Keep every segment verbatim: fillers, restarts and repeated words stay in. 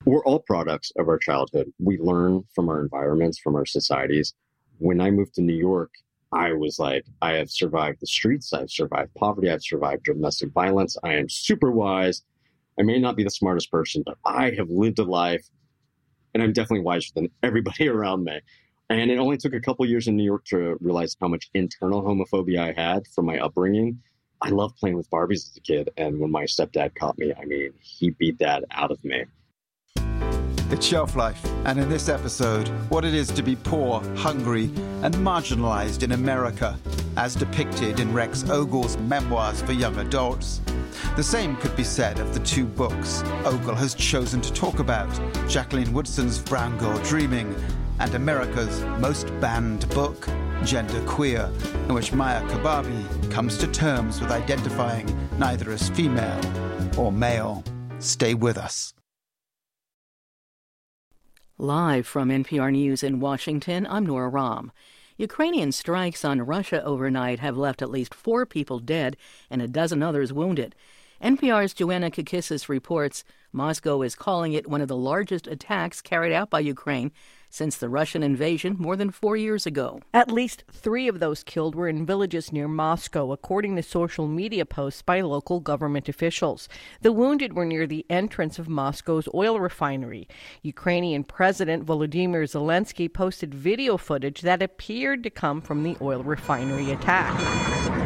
we're all products of our childhood. We learn from our environments, from our societies. When I moved to New York, I was like, I have survived the streets. I've survived poverty. I've survived domestic violence. I am super wise. I may not be the smartest person, but I have lived a life, and I'm definitely wiser than everybody around me. And it only took a couple years in New York to realize how much internal homophobia I had from my upbringing. I loved playing with Barbies as a kid, and when my stepdad caught me, I mean, he beat that out of me. It's Shelf Life, and in this episode, what it is to be poor, hungry, and marginalized in America, as depicted in Rex Ogle's memoirs for young adults. The same could be said of the two books Ogle has chosen to talk about, Jacqueline Woodson's Brown Girl Dreaming, and America's most banned book, Gender Queer, in which Maya Kababi comes to terms with identifying neither as female or male. Stay with us. Live from N P R News in Washington, I'm Nora Rahm. Ukrainian strikes on Russia overnight have left at least four people dead and a dozen others wounded. N P R's Joanna Kakissis reports Moscow is calling it one of the largest attacks carried out by Ukraine since the Russian invasion more than four years ago. At least three of those killed were in villages near Moscow, according to social media posts by local government officials. The wounded were near the entrance of Moscow's oil refinery. Ukrainian President Volodymyr Zelensky posted video footage that appeared to come from the oil refinery attack.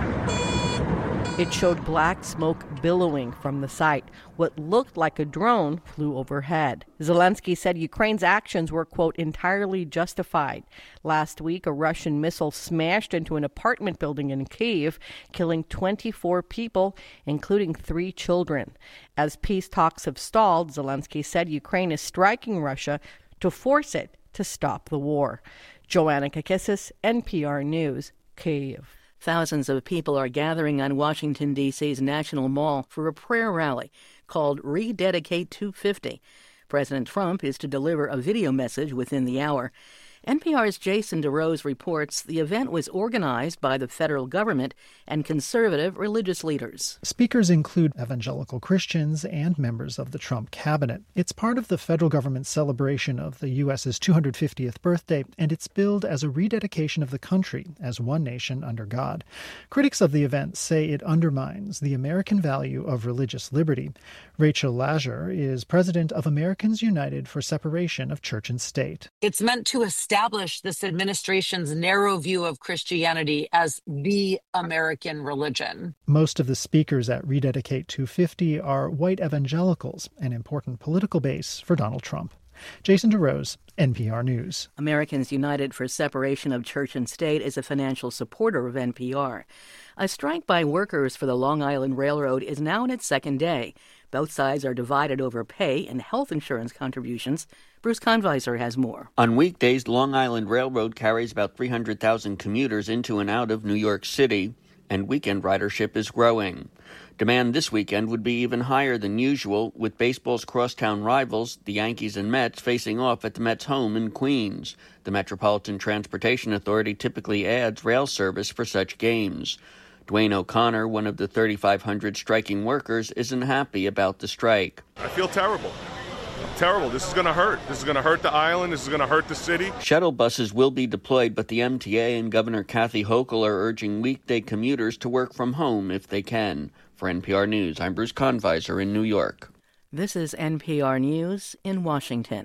It showed black smoke billowing from the site. What looked like a drone flew overhead. Zelensky said Ukraine's actions were, quote, entirely justified. Last week, a Russian missile smashed into an apartment building in Kyiv, killing twenty-four people, including three children. As peace talks have stalled, Zelensky said Ukraine is striking Russia to force it to stop the war. Joanna Kakissis, N P R News, Kyiv. Thousands of people are gathering on Washington, D C's National Mall for a prayer rally called Rededicate two fifty. President Trump is to deliver a video message within the hour. N P R's Jason DeRose reports the event was organized by the federal government and conservative religious leaders. Speakers include evangelical Christians and members of the Trump cabinet. It's part of the federal government's celebration of the U S's two hundred fiftieth birthday, and it's billed as a rededication of the country as one nation under God. Critics of the event say it undermines the American value of religious liberty. Rachel Lazar is president of Americans United for Separation of Church and State. It's meant to establish this administration's narrow view of Christianity as the American religion. Most of the speakers at Rededicate two fifty are white evangelicals, an important political base for Donald Trump. Jason DeRose, N P R News. Americans United for Separation of Church and State is a financial supporter of N P R. A strike by workers for the Long Island Railroad is now in its second day. Both sides are divided over pay and health insurance contributions. Bruce Conviser has more. On weekdays, Long Island Railroad carries about three hundred thousand commuters into and out of New York City, and weekend ridership is growing. Demand this weekend would be even higher than usual, with baseball's crosstown rivals, the Yankees and Mets, facing off at the Mets' home in Queens. The Metropolitan Transportation Authority typically adds rail service for such games. Dwayne O'Connor, one of the thirty-five hundred striking workers, isn't happy about the strike. I feel terrible. Terrible. This is going to hurt. This is going to hurt the island. This is going to hurt the city. Shuttle buses will be deployed, but the M T A and Governor Kathy Hochul are urging weekday commuters to work from home if they can. For N P R News, I'm Bruce Conviser in New York. This is N P R News in Washington.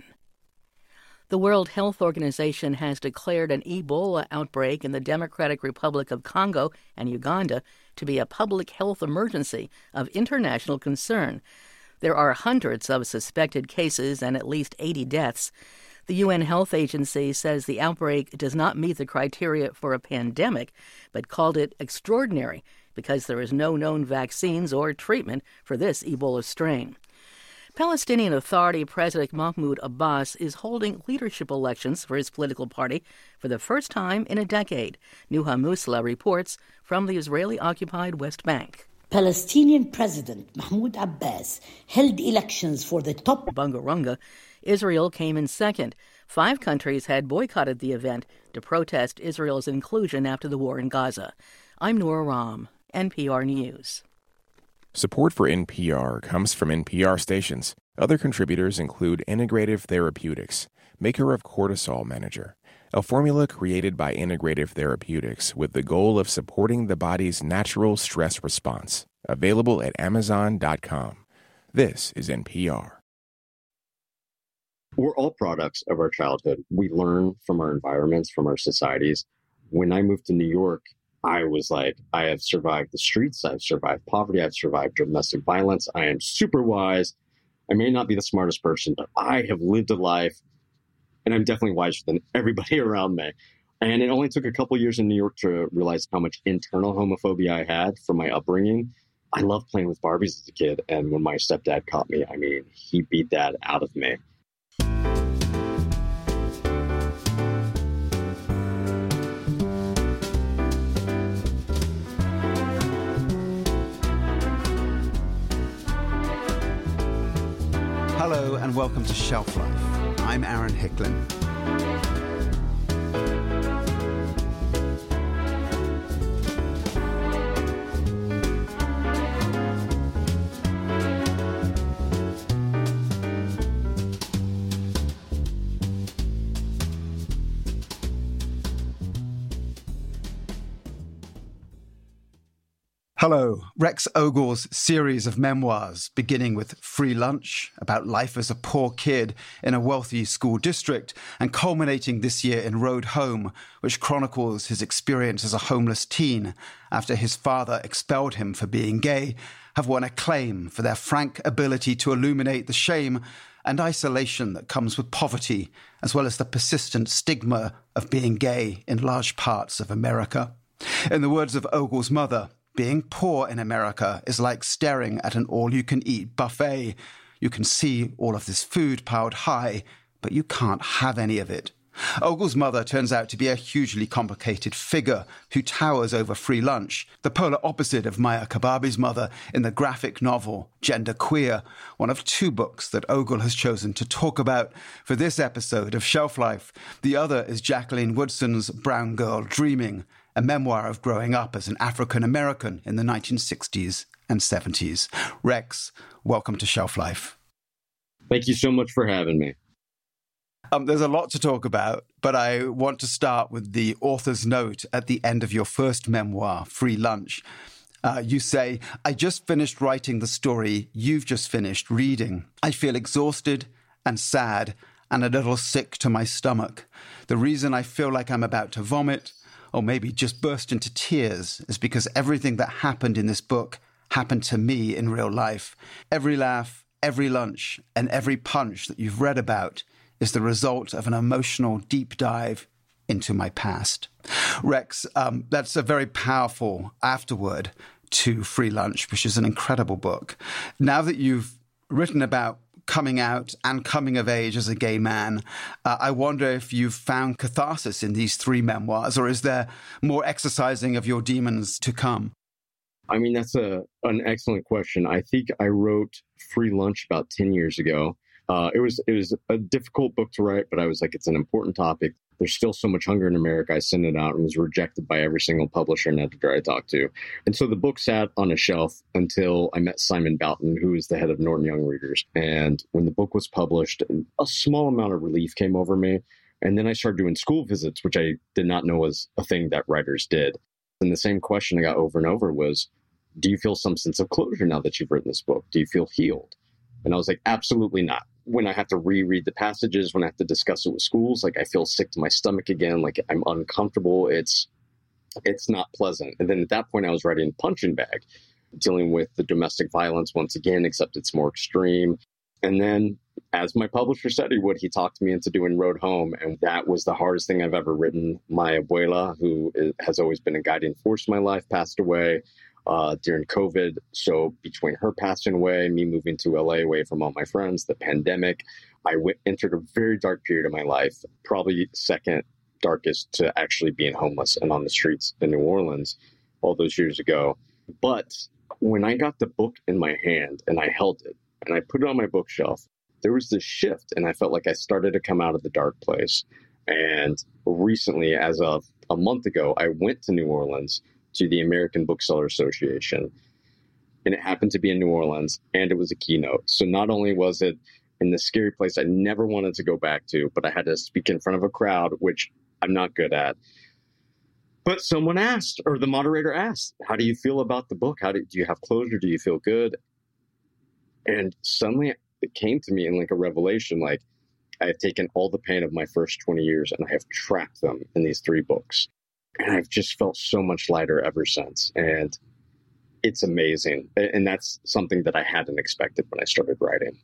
The World Health Organization has declared an Ebola outbreak in the Democratic Republic of Congo and Uganda to be a public health emergency of international concern. There are hundreds of suspected cases and at least eighty deaths. The U N Health Agency says the outbreak does not meet the criteria for a pandemic, but called it extraordinary because there is no known vaccines or treatment for this Ebola strain. Palestinian Authority President Mahmoud Abbas is holding leadership elections for his political party for the first time in a decade. Nuha Musla reports from the Israeli-occupied West Bank. Palestinian President Mahmoud Abbas held elections for the top Bungarunga. Israel came in second. Five countries had boycotted the event to protest Israel's inclusion after the war in Gaza. I'm Nora Rahm, N P R News. Support for N P R comes from N P R stations. Other contributors include Integrative Therapeutics, maker of Cortisol Manager, a formula created by Integrative Therapeutics with the goal of supporting the body's natural stress response. Available at amazon dot com. This is N P R. We're all products of our childhood. We learn from our environments, from our societies. When I moved to New York, I was like, I have survived the streets. I've survived poverty. I've survived domestic violence. I am super wise. I may not be the smartest person, but I have lived a life, and I'm definitely wiser than everybody around me. And it only took a couple years in New York to realize how much internal homophobia I had from my upbringing. I loved playing with Barbies as a kid, and when my stepdad caught me, I mean, he beat that out of me. Hello and welcome to Shelf Life. I'm Aaron Hicklin. Hello. Rex Ogle's series of memoirs, beginning with Free Lunch, about life as a poor kid in a wealthy school district, and culminating this year in Road Home, which chronicles his experience as a homeless teen after his father expelled him for being gay, have won acclaim for their frank ability to illuminate the shame and isolation that comes with poverty, as well as the persistent stigma of being gay in large parts of America. In the words of Ogle's mother, being poor in America is like staring at an all-you-can-eat buffet. You can see all of this food piled high, but you can't have any of it. Ogle's mother turns out to be a hugely complicated figure who towers over Free Lunch, the polar opposite of Maya Kababi's mother in the graphic novel Gender Queer, one of two books that Ogle has chosen to talk about for this episode of Shelf Life. The other is Jacqueline Woodson's Brown Girl Dreaming, a memoir of growing up as an African-American in the nineteen sixties and seventies. Rex, welcome to Shelf Life. Thank you so much for having me. Um, there's a lot to talk about, but I want to start with the author's note at the end of your first memoir, Free Lunch. Uh, you say, I just finished writing the story you've just finished reading. I feel exhausted and sad and a little sick to my stomach. The reason I feel like I'm about to vomit, or maybe just burst into tears, is because everything that happened in this book happened to me in real life. Every laugh, every lunch, and every punch that you've read about is the result of an emotional deep dive into my past. Rex, um, that's a very powerful afterword to Free Lunch, which is an incredible book. Now that you've written about coming out and coming of age as a gay man, uh, I wonder if you've found catharsis in these three memoirs, or is there more exercising of your demons to come? I mean, that's a an excellent question. I think I wrote Free Lunch about ten years ago. Uh, it was it was a difficult book to write, but I was like, it's an important topic. There's still so much hunger in America. I sent it out and was rejected by every single publisher and editor I talked to. And so the book sat on a shelf until I met Simon Boughton, who is the head of Norton Young Readers. And when the book was published, a small amount of relief came over me. And then I started doing school visits, which I did not know was a thing that writers did. And the same question I got over and over was, do you feel some sense of closure now that you've written this book? Do you feel healed? And I was like, absolutely not. When I have to reread the passages, when I have to discuss it with schools, like I feel sick to my stomach again, like I'm uncomfortable. It's it's not pleasant. And then at that point, I was writing Punching Bag, dealing with the domestic violence once again, except it's more extreme. And then, as my publisher said he would, he talked me into doing Road Home. And that was the hardest thing I've ever written. My abuela, who is, has always been a guiding force in my life, passed away Uh, during COVID. So between her passing away, me moving to L A away from all my friends, the pandemic, I went, entered a very dark period of my life, probably second darkest to actually being homeless and on the streets in New Orleans all those years ago. But when I got the book in my hand and I held it and I put it on my bookshelf, there was this shift and I felt like I started to come out of the dark place. And recently, as of a month ago, I went to New Orleans to the American Bookseller Association. and it happened to be in New Orleans, and it was a keynote. So not only was it in the scary place I never wanted to go back to, but I had to speak in front of a crowd, which I'm not good at. But someone asked, or the moderator asked, how do you feel about the book? How do, do you have closure? Do you feel good? And suddenly it came to me in like a revelation, like I have taken all the pain of my first twenty years and I have trapped them in these three books. And I've just felt so much lighter ever since. And it's amazing. And that's something that I hadn't expected when I started writing.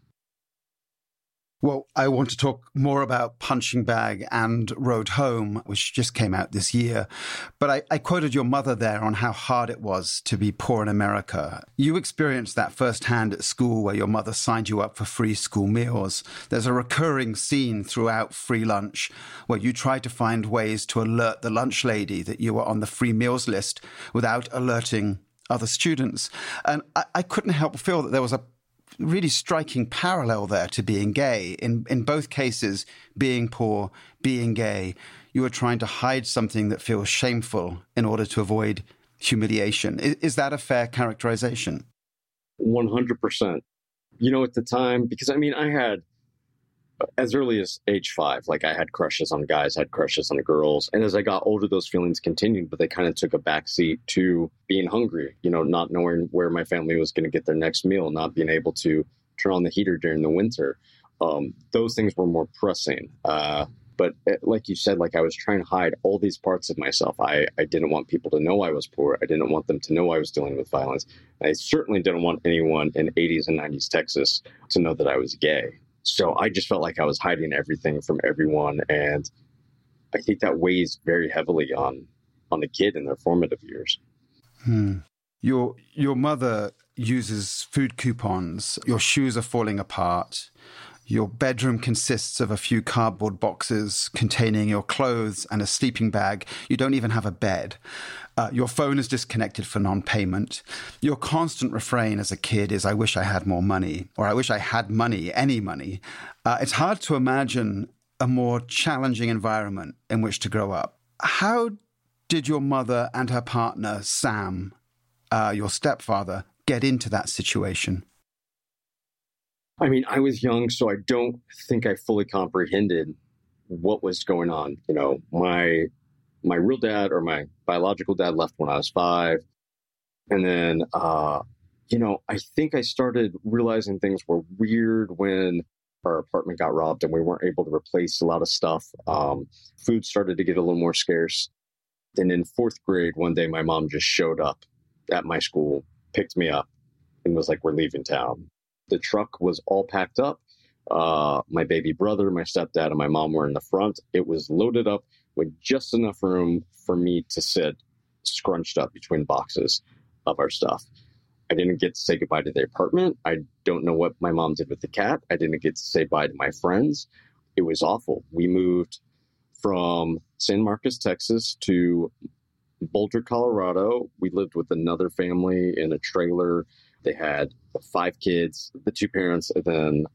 Well, I want to talk more about Punching Bag and Road Home, which just came out this year. But I, I quoted your mother there on how hard it was to be poor in America. You experienced that firsthand at school where your mother signed you up for free school meals. There's a recurring scene throughout Free Lunch where you tried to find ways to alert the lunch lady that you were on the free meals list without alerting other students. And I, I couldn't help feel that there was a really striking parallel there to being gay. In in both cases, being poor, being gay, you are trying to hide something that feels shameful in order to avoid humiliation. Is, is that a fair characterization? one hundred percent. You know, at the time, because I mean, I had, as early as age five, like I had crushes on guys, I had crushes on girls. And as I got older, those feelings continued, but they kind of took a backseat to being hungry, you know, not knowing where my family was going to get their next meal, not being able to turn on the heater during the winter. Um, those things were more pressing. Uh, but like you said, like I was trying to hide all these parts of myself. I, I didn't want people to know I was poor. I didn't want them to know I was dealing with violence. I certainly didn't want anyone in eighties and nineties Texas to know that I was gay. So I just felt like I was hiding everything from everyone. And I think that weighs very heavily on on a kid in their formative years. Hmm. Your your mother uses food coupons. Your shoes are falling apart. Your bedroom consists of a few cardboard boxes containing your clothes and a sleeping bag. You don't even have a bed. Uh, your phone is disconnected for non-payment. Your constant refrain as a kid is, I wish I had more money, or I wish I had money, any money. Uh, it's hard to imagine a more challenging environment in which to grow up. How did your mother and her partner, Sam, uh, your stepfather, get into that situation? I mean, I was young, so I don't think I fully comprehended what was going on. You know, my my real dad or my biological dad left when I was five. And then, uh, you know, I think I started realizing things were weird when our apartment got robbed and we weren't able to replace a lot of stuff. Um, food started to get a little more scarce. And in fourth grade, one day, my mom just showed up at my school, picked me up, and was like, we're leaving town. The truck was all packed up. Uh, my baby brother, my stepdad, and my mom were in the front. It was loaded up with just enough room for me to sit scrunched up between boxes of our stuff. I didn't get to say goodbye to the apartment. I don't know what my mom did with the cat. I didn't get to say bye to my friends. It was awful. We moved from San Marcos, Texas to Boulder, Colorado. We lived with another family in a trailer. They had five kids, the two parents, and then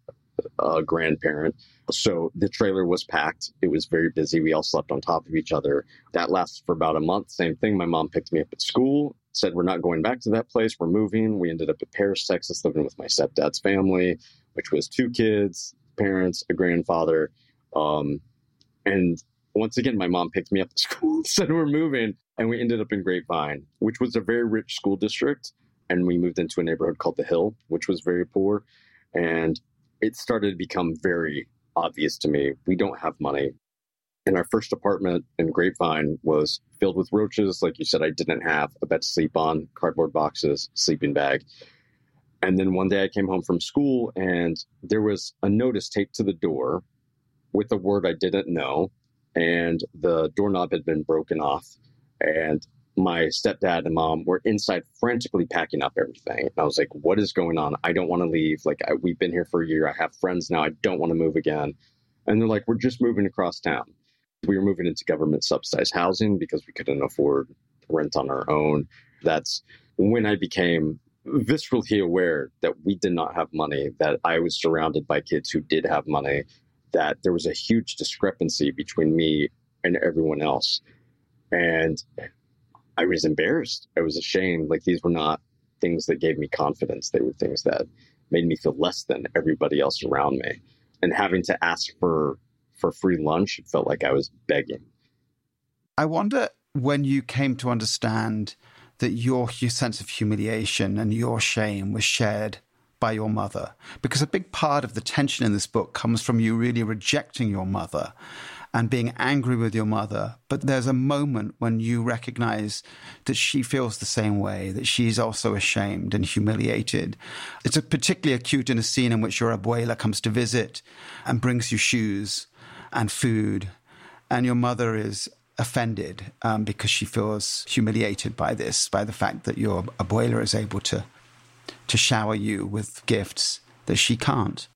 a grandparent. So the trailer was packed. It was very busy. We all slept on top of each other. That lasted for about a month. Same thing. My mom picked me up at school, said, we're not going back to that place. We're moving. We ended up at Paris, Texas, living with my stepdad's family, which was two kids, parents, a grandfather. Um, and once again, my mom picked me up at school, said we're moving. And we ended up in Grapevine, which was a very rich school district. And we moved into a neighborhood called The Hill, which was very poor. And it started to become very obvious to me, we don't have money. And our first apartment in Grapevine was filled with roaches. Like you said, I didn't have a bed to sleep on, cardboard boxes, sleeping bag. And then one day I came home from school and there was a notice taped to the door with a word I didn't know. And the doorknob had been broken off. And my stepdad and mom were inside frantically packing up everything. And I was like, what is going on? I don't want to leave. Like, I, we've been here for a year. I have friends now. I don't want to move again. And they're like, we're just moving across town. We were moving into government subsidized housing because we couldn't afford rent on our own. That's when I became viscerally aware that we did not have money, that I was surrounded by kids who did have money, that there was a huge discrepancy between me and everyone else. And I was embarrassed. I was ashamed. Like, these were not things that gave me confidence. They were things that made me feel less than everybody else around me. And having to ask for for free lunch, it felt like I was begging. I wonder when you came to understand that your, your sense of humiliation and your shame was shared by your mother, because a big part of the tension in this book comes from you really rejecting your mother and being angry with your mother. But there's a moment when you recognize that she feels the same way, that she's also ashamed and humiliated. It's a particularly acute in a scene in which your abuela comes to visit and brings you shoes and food, and your mother is offended um, because she feels humiliated by this, by the fact that your abuela is able to to shower you with gifts that she can't.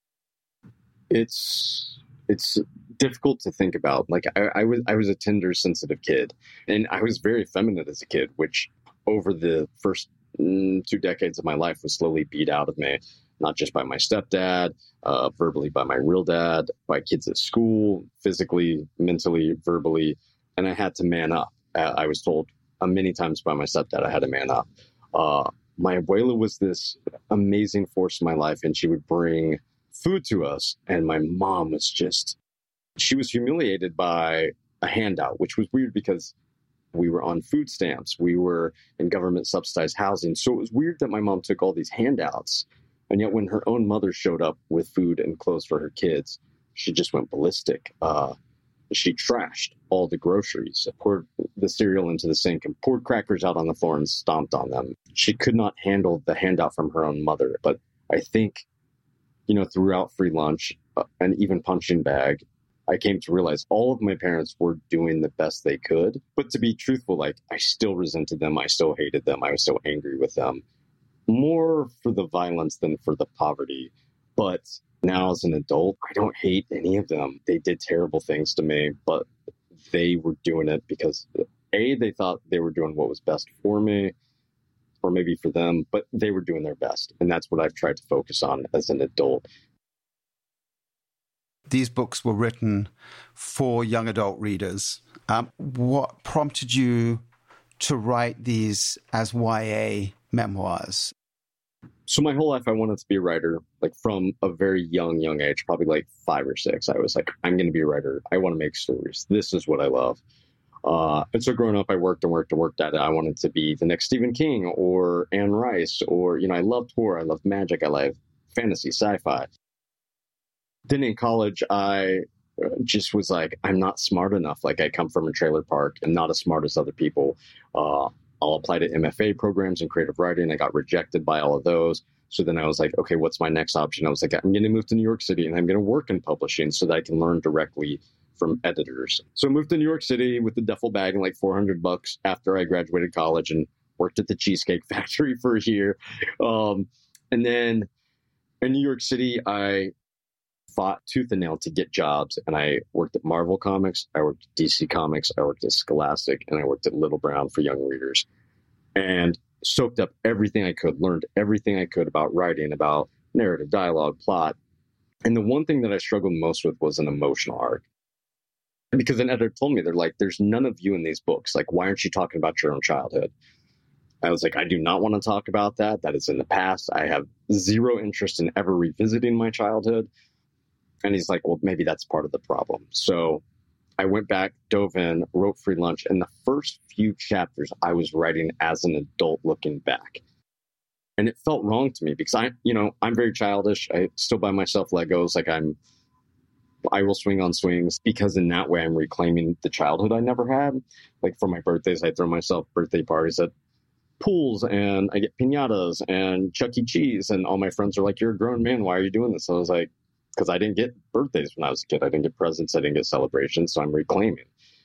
It's it's difficult to think about. Like I, I was I was a tender, sensitive kid, and I was very feminine as a kid, which over the first mm, two decades of my life was slowly beat out of me, not just by my stepdad, uh, verbally by my real dad, by kids at school, physically, mentally, verbally, and I had to man up. Uh, I was told uh, many times by my stepdad I had to man up. Uh, My abuela was this amazing force in my life, and she would bring food to us. And my mom was just, she was humiliated by a handout, which was weird because we were on food stamps. We were in government subsidized housing. So it was weird that my mom took all these handouts. And yet when her own mother showed up with food and clothes for her kids, she just went ballistic. Uh, she trashed all the groceries, poured the cereal into the sink and poured crackers out on the floor and stomped on them. She could not handle the handout from her own mother. But I think, you know, throughout free lunch uh, and even punching bag, I came to realize all of my parents were doing the best they could. But to be truthful, like I still resented them. I still hated them. I was so angry with them, more for the violence than for the poverty. But now as an adult, I don't hate any of them. They did terrible things to me, but they were doing it because A, they thought they were doing what was best for me, or maybe for them, but they were doing their best. And that's what I've tried to focus on as an adult. These books were written for young adult readers. Um, what prompted you to write these as Y A memoirs? So my whole life, I wanted to be a writer, like from a very young, young age, probably like five or six. I was like, I'm going to be a writer. I want to make stories. This is what I love. Uh, and so growing up, I worked and worked and worked at it. I wanted to be the next Stephen King or Anne Rice, or, you know, I loved horror. I loved magic. I loved fantasy, sci-fi. Then in college, I just was like, I'm not smart enough. Like I come from a trailer park. I'm not as smart as other people. Uh, I'll apply to M F A programs in creative writing. I got rejected by all of those. So then I was like, okay, what's my next option? I was like, I'm going to move to New York City and I'm going to work in publishing so that I can learn directly from editors. So I moved to New York City with the duffel bag and like four hundred bucks after I graduated college and worked at the Cheesecake Factory for a year. Um, and then in New York City, I fought tooth and nail to get jobs. And I worked at Marvel Comics, I worked at D C Comics, I worked at Scholastic, and I worked at Little Brown for young readers. And soaked up everything I could, learned everything I could about writing, about narrative, dialogue, plot. And the one thing that I struggled most with was an emotional arc. Because an editor told me, they're like, there's none of you in these books. Like, why aren't you talking about your own childhood? I was like, I do not want to talk about that. That is in the past. I have zero interest in ever revisiting my childhood. And he's like, well, maybe that's part of the problem. So I went back, dove in, wrote Free Lunch. And the first few chapters I was writing as an adult looking back. And it felt wrong to me because I, you know, I'm very childish. I still buy myself Legos. Like I'm, I will swing on swings because in that way I'm reclaiming the childhood I never had. Like for my birthdays, I throw myself birthday parties at pools and I get piñatas and Chuck E. Cheese. And all my friends are like, you're a grown man. Why are you doing this? So I was like, because I didn't get birthdays when I was a kid. I didn't get presents. I didn't get celebrations. So I'm reclaiming.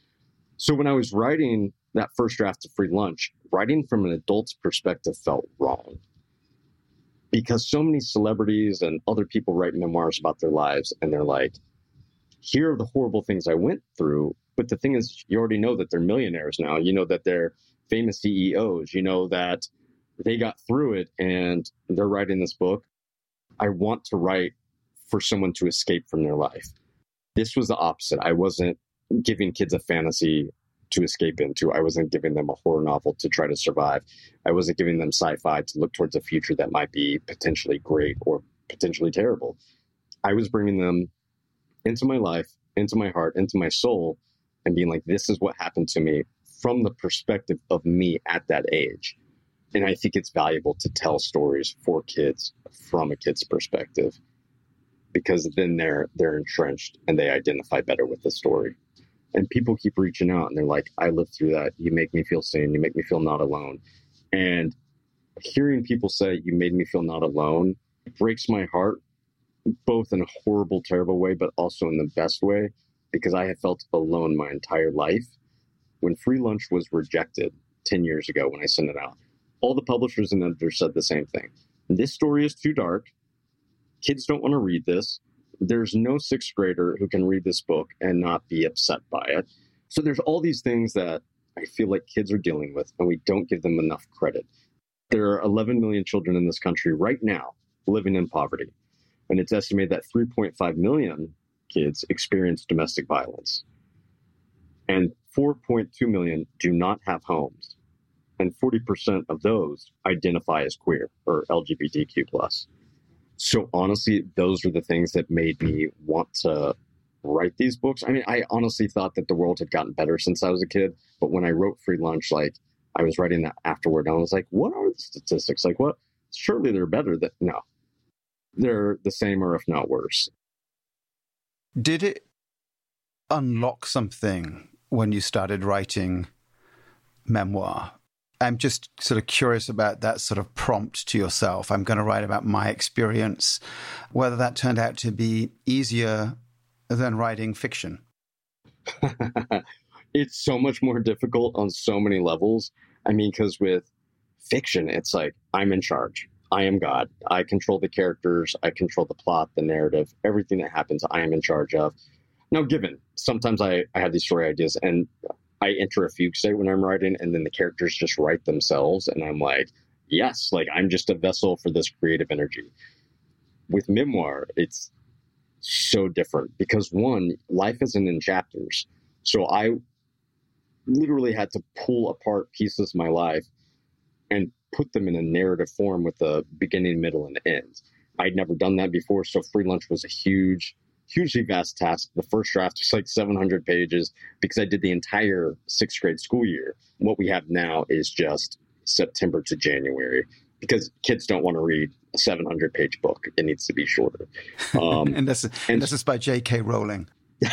So when I was writing that first draft of Free Lunch, writing from an adult's perspective felt wrong. Because so many celebrities and other people write memoirs about their lives and they're like, here are the horrible things I went through. But the thing is, you already know that they're millionaires now. You know that they're famous C E Os. You know that they got through it and they're writing this book. I want to write for someone to escape from their life. This was the opposite. I wasn't giving kids a fantasy to escape into. I wasn't giving them a horror novel to try to survive. I wasn't giving them sci-fi to look towards a future that might be potentially great or potentially terrible. I was bringing them into my life, into my heart, into my soul, and being like, this is what happened to me from the perspective of me at that age. And I think it's valuable to tell stories for kids from a kid's perspective, because then they're they're entrenched and they identify better with the story. And people keep reaching out and they're like, I lived through that. You make me feel seen. You make me feel not alone. And hearing people say, you made me feel not alone, breaks my heart, both in a horrible, terrible way, but also in the best way, because I have felt alone my entire life. When Free Lunch was rejected ten years ago when I sent it out, all the publishers and editors said the same thing. This story is too dark. Kids don't want to read this. There's no sixth grader who can read this book and not be upset by it. So there's all these things that I feel like kids are dealing with, and we don't give them enough credit. There are eleven million children in this country right now living in poverty. And it's estimated that three point five million kids experience domestic violence. And four point two million do not have homes. And forty percent of those identify as queer or L G B T Q plus. So honestly, those are the things that made me want to write these books. I mean, I honestly thought that the world had gotten better since I was a kid. But when I wrote Free Lunch, like, I was writing that afterward, and I was like, what are the statistics? Like, what? Surely they're better than, no. They're the same or if not worse. Did it unlock something when you started writing memoir? I'm just sort of curious about that sort of prompt to yourself. I'm going to write about my experience, whether that turned out to be easier than writing fiction. It's so much more difficult on so many levels. I mean, because with fiction, it's like, I'm in charge. I am God. I control the characters. I control the plot, the narrative, everything that happens, I am in charge of. Now, given, sometimes I, I have these story ideas and I enter a fugue state when I'm writing, and then the characters just write themselves. And I'm like, yes, like I'm just a vessel for this creative energy. With memoir, it's so different because, one, life isn't in chapters. So I literally had to pull apart pieces of my life and put them in a narrative form with a beginning, middle, and end. I'd never done that before. So Free Lunch was a huge hugely vast task. The first draft was like seven hundred pages because I did the entire sixth grade school year. What we have now is just September to January because kids don't want to read a seven hundred page book. It needs to be shorter. Um, and this, and this is by J K Rowling.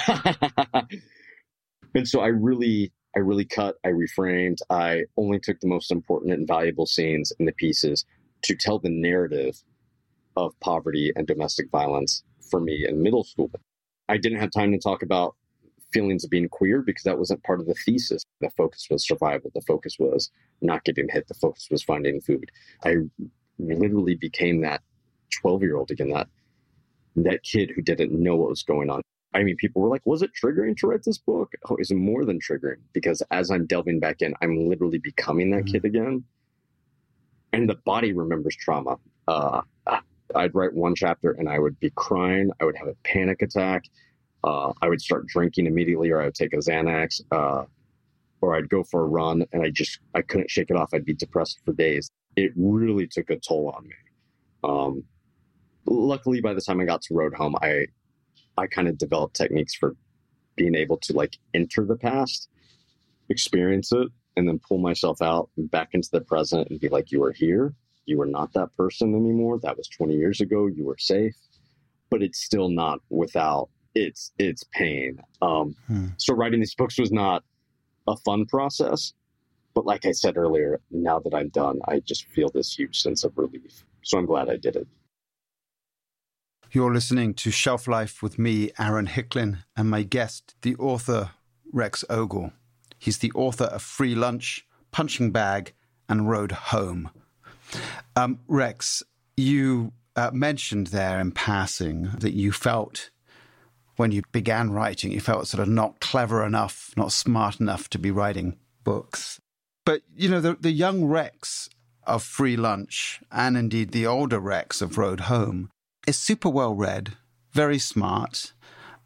And so I really, I really cut, I reframed, I only took the most important and valuable scenes in the pieces to tell the narrative of poverty and domestic violence for me in middle school. I didn't have time to talk about feelings of being queer because that wasn't part of the thesis. The focus was survival. The focus was not getting hit. The focus was finding food. I literally became that twelve-year-old again, that that kid who didn't know what was going on. I mean, people were like, was it triggering to write this book? Oh, it's more than triggering because as I'm delving back in, I'm literally becoming that mm-hmm. kid again. And the body remembers trauma. Uh, I'd write one chapter and I would be crying. I would have a panic attack. Uh, I would start drinking immediately, or I would take a Xanax, uh, or I'd go for a run and I just, I couldn't shake it off. I'd be depressed for days. It really took a toll on me. Um, luckily, by the time I got to Road Home, I, I kind of developed techniques for being able to like enter the past, experience it, and then pull myself out and back into the present and be like, you are here. You are not that person anymore. That was twenty years ago. You were safe, but it's still not without its, its pain. Um, hmm. So writing these books was not a fun process, but like I said earlier, now that I'm done, I just feel this huge sense of relief. So I'm glad I did it. You're listening to Shelf Life with me, Aaron Hicklin, and my guest, the author, Rex Ogle. He's the author of Free Lunch, Punching Bag, and Road Home. Um, Rex, you uh, mentioned there in passing that you felt, when you began writing, you felt sort of not clever enough, not smart enough to be writing books. But, you know, the, the young Rex of Free Lunch, and indeed the older Rex of Road Home, is super well read, very smart,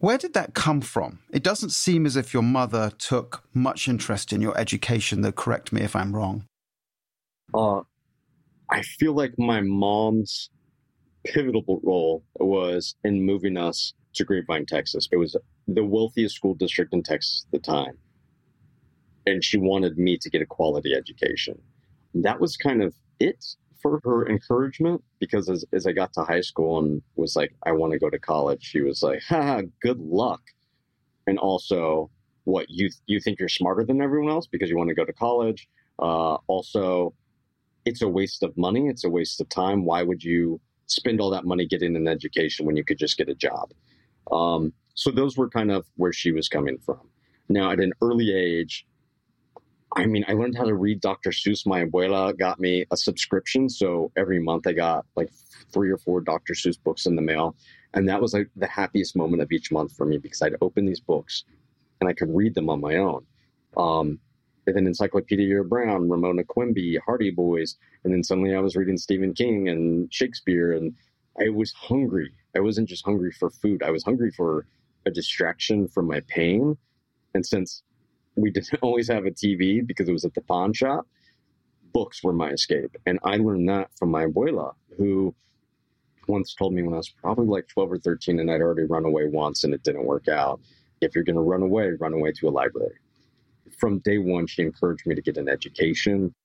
Where did that come from? It doesn't seem as if your mother took much interest in your education, though correct me if I'm wrong. Uh, I feel like my mom's pivotal role was in moving us to Grapevine, Texas. It was the wealthiest school district in Texas at the time. And she wanted me to get a quality education. That was kind of it for her encouragement, because as, as I got to high school and was like, I want to go to college, she was like, ha, good luck. And also, what, you you think you're smarter than everyone else because you want to go to college? Uh, also, it's a waste of money. It's a waste of time. Why would you spend all that money getting an education when you could just get a job? Um, so those were kind of where she was coming from. Now, at an early age, I mean, I learned how to read Doctor Seuss. My abuela got me a subscription. So every month I got like three or four Doctor Seuss books in the mail. And that was like the happiest moment of each month for me, because I'd open these books and I could read them on my own. Um, and then Encyclopedia Brown, Ramona Quimby, Hardy Boys. And then suddenly I was reading Stephen King and Shakespeare. And I was hungry. I wasn't just hungry for food. I was hungry for a distraction from my pain. And since we didn't always have a T V because it was at the pawn shop, books were my escape. And I learned that from my abuela, who once told me when I was probably like twelve or thirteen and I'd already run away once and it didn't work out, if you're going to run away, run away to a library. From day one, she encouraged me to get an education.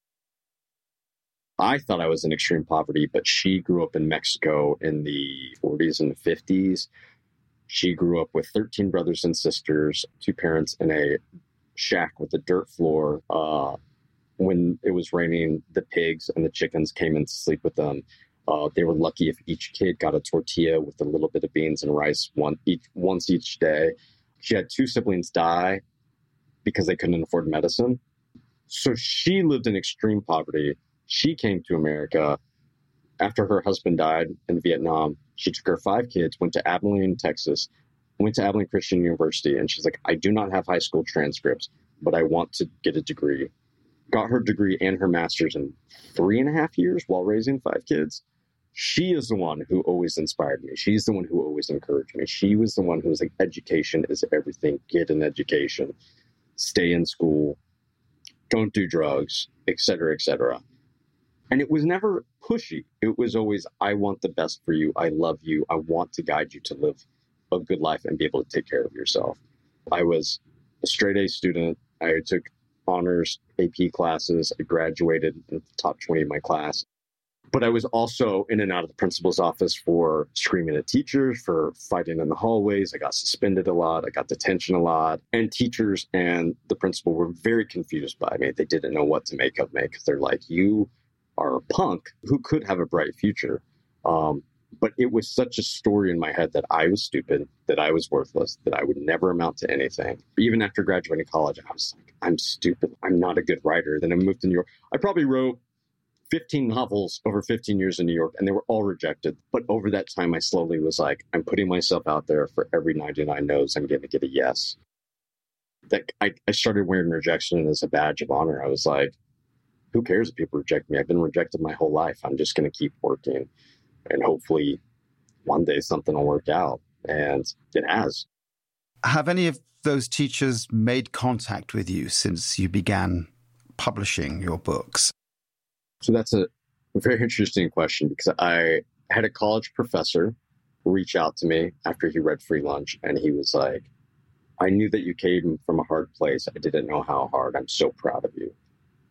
I thought I was in extreme poverty, but she grew up in Mexico in the forties and fifties. She grew up with thirteen brothers and sisters, two parents in a shack with a dirt floor. Uh, when it was raining, the pigs and the chickens came in to sleep with them. Uh, they were lucky if each kid got a tortilla with a little bit of beans and rice one each once each day. She had two siblings die because they couldn't afford medicine. So she lived in extreme poverty. She came to America after her husband died in Vietnam. She took her five kids, went to Abilene, Texas, went to Abilene Christian University, and she's like, I do not have high school transcripts, but I want to get a degree. Got her degree and her master's in three and a half years while raising five kids. She is the one who always inspired me. She's the one who always encouraged me. She was the one who was like, education is everything. Get an education. Stay in school. Don't do drugs, et cetera, et cetera. And it was never pushy. It was always, I want the best for you. I love you. I want to guide you to live a good life and be able to take care of yourself. I was a straight A student. I took honors A P classes. I graduated in the top twenty of my class. But I was also in and out of the principal's office for screaming at teachers, for fighting in the hallways. I got suspended a lot. I got detention a lot. And teachers and the principal were very confused by me. They didn't know what to make of me because they're like, you are a punk who could have a bright future. Um, but it was such a story in my head that I was stupid, that I was worthless, that I would never amount to anything. Even after graduating college, I was like, I'm stupid. I'm not a good writer. Then I moved to New York. I probably wrote fifteen novels over fifteen years in New York, and they were all rejected. But over that time, I slowly was like, I'm putting myself out there. For every ninety-nine no's, I'm going to get a yes. That I, I started wearing rejection as a badge of honor. I was like, who cares if people reject me? I've been rejected my whole life. I'm just going to keep working. And hopefully one day something will work out. And it has. Have any of those teachers made contact with you since you began publishing your books? So that's a very interesting question, because I had a college professor reach out to me after he read Free Lunch. And he was like, I knew that you came from a hard place. I didn't know how hard. I'm so proud of you.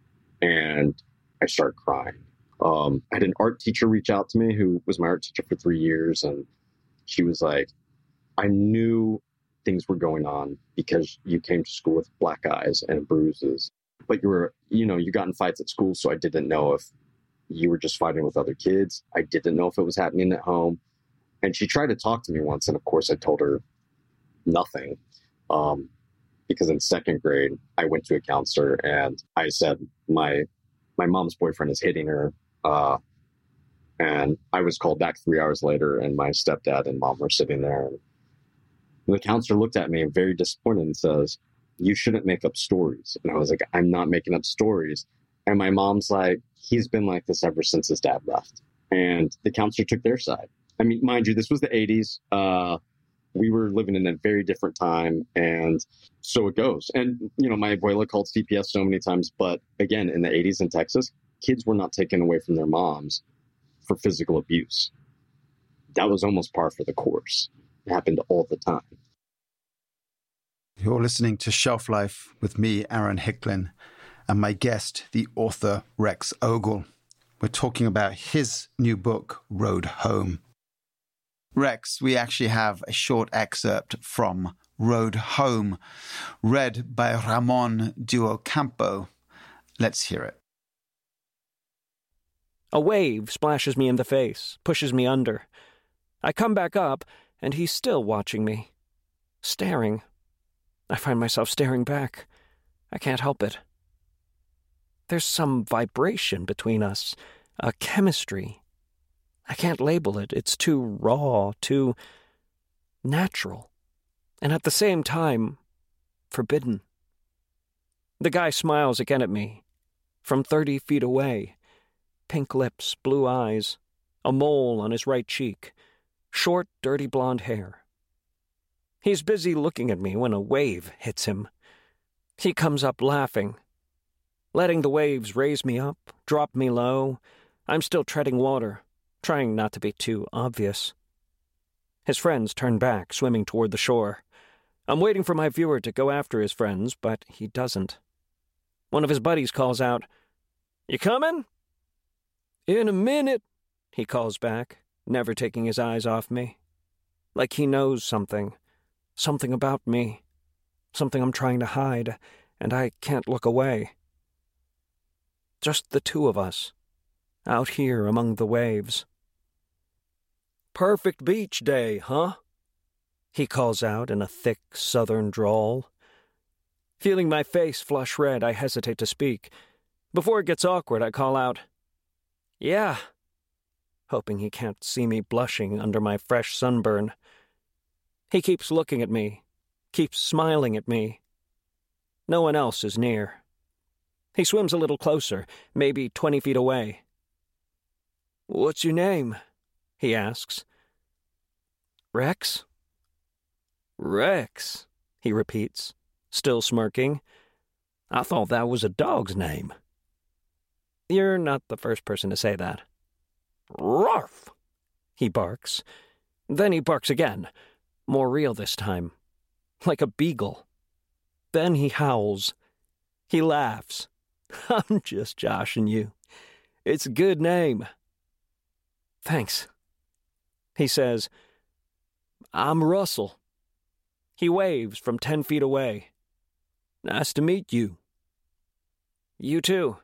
And I started crying. Um, I had an art teacher reach out to me who was my art teacher for three years. And she was like, I knew things were going on because you came to school with black eyes and bruises, but you were, you know, you got in fights at school. So I didn't know if you were just fighting with other kids. I didn't know if it was happening at home. And she tried to talk to me once. And of course I told her nothing. Um, because in second grade, I went to a counselor and I said, my, my mom's boyfriend is hitting her. Uh, and I was called back three hours later, and my stepdad and mom were sitting there. And the counselor looked at me very disappointed and says, you shouldn't make up stories. And I was like, I'm not making up stories. And my mom's like, he's been like this ever since his dad left. And the counselor took their side. I mean, mind you, this was the eighties. Uh, We were living in a very different time, and so it goes. And, you know, my abuela called C P S so many times, but again, in the eighties in Texas, kids were not taken away from their moms for physical abuse. That was almost par for the course. It happened all the time. You're listening to Shelf Life with me, Aaron Hicklin, and my guest, the author Rex Ogle. We're talking about his new book, Road Home. Rex, we actually have a short excerpt from Road Home, read by Ramon de Ocampo. Let's hear it. A wave splashes me in the face, pushes me under. I come back up, and he's still watching me. Staring. I find myself staring back. I can't help it. There's some vibration between us, a chemistry. I can't label it. It's too raw, too natural, and at the same time, forbidden. The guy smiles again at me, from thirty feet away. Pink lips, blue eyes, a mole on his right cheek, short, dirty blonde hair. He's busy looking at me when a wave hits him. He comes up laughing, letting the waves raise me up, drop me low. I'm still treading water, trying not to be too obvious. His friends turn back, swimming toward the shore. I'm waiting for my viewer to go after his friends, but he doesn't. One of his buddies calls out, "You coming?" "In a minute," he calls back, never taking his eyes off me. Like he knows something, something about me, something I'm trying to hide, and I can't look away. Just the two of us, out here among the waves. "Perfect beach day, huh?" he calls out in a thick southern drawl. Feeling my face flush red, I hesitate to speak. Before it gets awkward, I call out, "Yeah," hoping he can't see me blushing under my fresh sunburn. He keeps looking at me, keeps smiling at me. No one else is near. He swims a little closer, maybe twenty feet away. "What's your name?" he asks. "Rex?" "Rex," he repeats, still smirking. "I thought that was a dog's name." "You're not the first person to say that." "Ruff!" he barks. Then he barks again, more real this time, like a beagle. Then he howls. He laughs. "I'm just joshing you. It's a good name." "Thanks." He says, "I'm Russell." He waves from ten feet away. "Nice to meet you." "You too."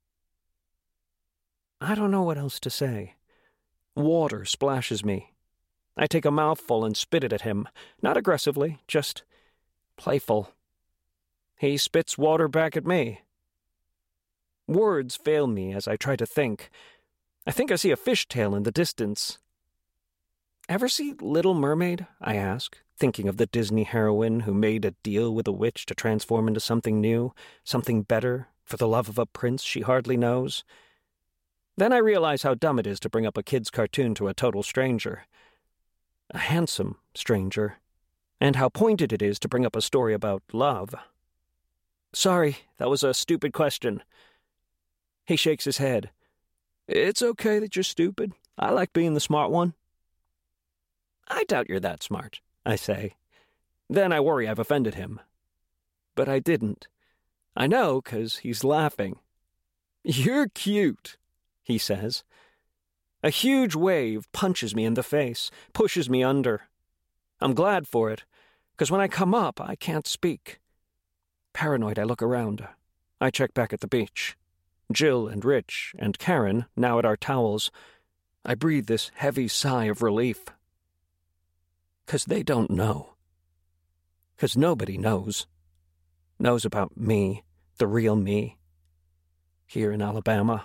I don't know what else to say. Water splashes me. I take a mouthful and spit it at him, not aggressively, just playful. He spits water back at me. Words fail me as I try to think. I think I see a fishtail in the distance. "Ever see Little Mermaid?" I ask, thinking of the Disney heroine who made a deal with a witch to transform into something new, something better, for the love of a prince she hardly knows. Then I realize how dumb it is to bring up a kid's cartoon to a total stranger. A handsome stranger. And how pointed it is to bring up a story about love. "Sorry, that was a stupid question." He shakes his head. "It's okay that you're stupid. I like being the smart one." "I doubt you're that smart," I say. Then I worry I've offended him. But I didn't. I know, 'cause he's laughing. "You're cute," he says. A huge wave punches me in the face, pushes me under. I'm glad for it, 'cause when I come up, I can't speak. Paranoid, I look around. I check back at the beach. Jill and Rich and Karen now at our towels. I breathe this heavy sigh of relief. 'Cause they don't know. 'Cause nobody knows. Knows about me, the real me, here in Alabama.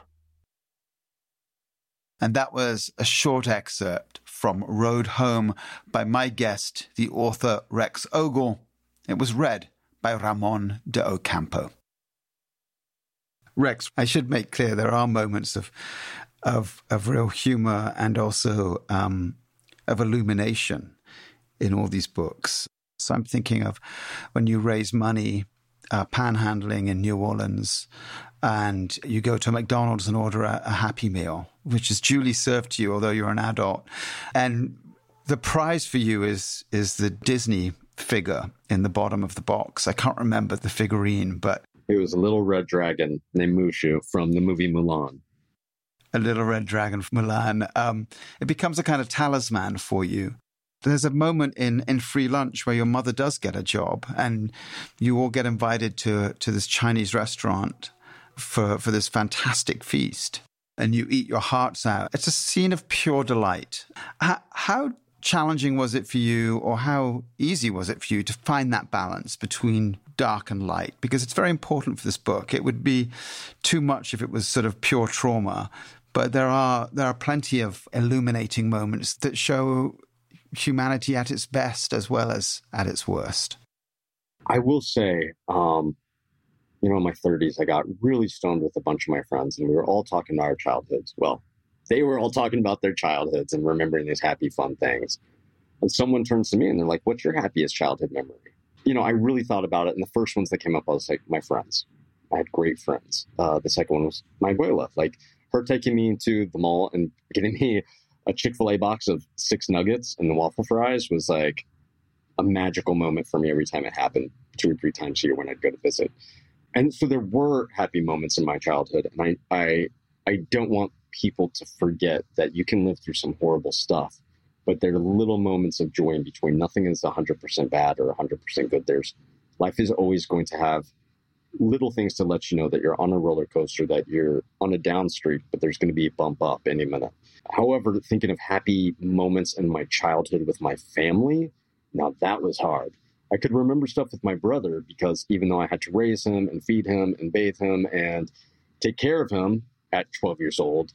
And that was a short excerpt from Road Home by my guest, the author Rex Ogle. It was read by Ramon de Ocampo. Rex, I should make clear there are moments of of, of real humor and also um, of illumination in all these books. So I'm thinking of when you raise money uh, panhandling in New Orleans, and you go to a McDonald's and order a, a Happy Meal, which is duly served to you, although you're an adult. And the prize for you is is the Disney figure in the bottom of the box. I can't remember the figurine, but... It was a little red dragon named Mushu from the movie Mulan. A little red dragon from Mulan. Um, it becomes a kind of talisman for you. There's a moment in, in Free Lunch where your mother does get a job and you all get invited to, to this Chinese restaurant for, for this fantastic feast. And you eat your hearts out. It's a scene of pure delight. How, how challenging was it for you, or how easy was it for you to find that balance between dark and light? Because it's very important for this book. It would be too much if it was sort of pure trauma. But there are there are plenty of illuminating moments that show humanity at its best as well as at its worst. I will say, um, you know, in my thirties, I got really stoned with a bunch of my friends, and we were all talking about our childhoods. Well, they were all talking about their childhoods and remembering these happy, fun things. And someone turns to me and they're like, what's your happiest childhood memory? You know, I really thought about it. And the first ones that came up, I was like, my friends. I had great friends. Uh, the second one was my abuela. Like, her taking me into the mall and getting me a Chick-fil-A box of six nuggets and the waffle fries was like a magical moment for me every time it happened, two or three times a year when I'd go to visit. And so there were happy moments in my childhood. And I, I, I don't want people to forget that you can live through some horrible stuff, but there are little moments of joy in between. Nothing is one hundred percent bad or one hundred percent good. There's life is always going to have little things to let you know that you're on a roller coaster, that you're on a down streak, but there's going to be a bump up any minute. However, thinking of happy moments in my childhood with my family, now that was hard. I could remember stuff with my brother because even though I had to raise him and feed him and bathe him and take care of him at twelve years old,